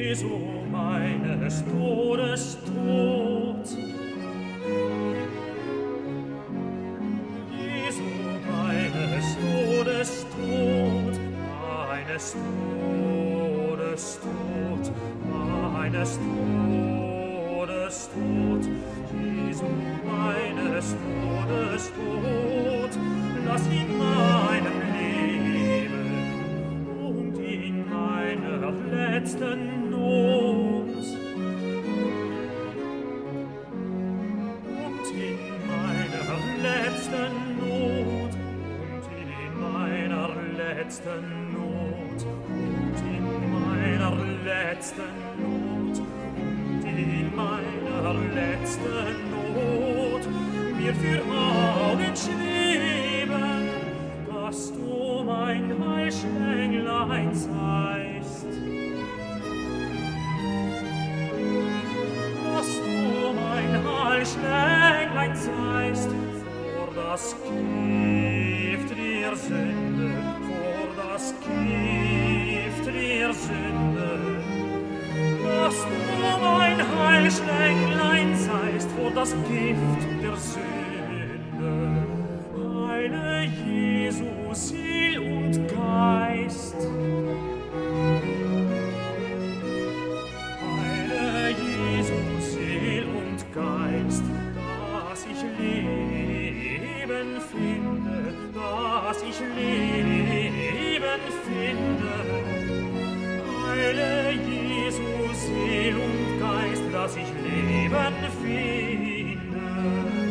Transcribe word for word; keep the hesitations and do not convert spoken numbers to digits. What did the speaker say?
Jesu meines Todes Tod. Jesu meines Todes Tod, meines Todes Tod, meines Todes Tod, Jesu meines Todes Tod, lass in meinem Leben und in meiner letzten Not und in meiner letzten Not und in meiner letzten Not und in meiner letzten Not und in meiner letzten Not mir für Augen schweben, dass du mein Heilschlänglein seist. Dass du mein Heilschlänglein seist, vor das Gift der Sünde, vor das Gift der Sünde. Dass du mein Heilschlänglein seist, vor das Gift der Sünde. Heile Jesu, Seele und Geist. Heile Jesu, Seele und Geist, dass ich Leben finde, dass ich Leben finde. Heile Jesu, Seele und Geist, dass ich Leben finde.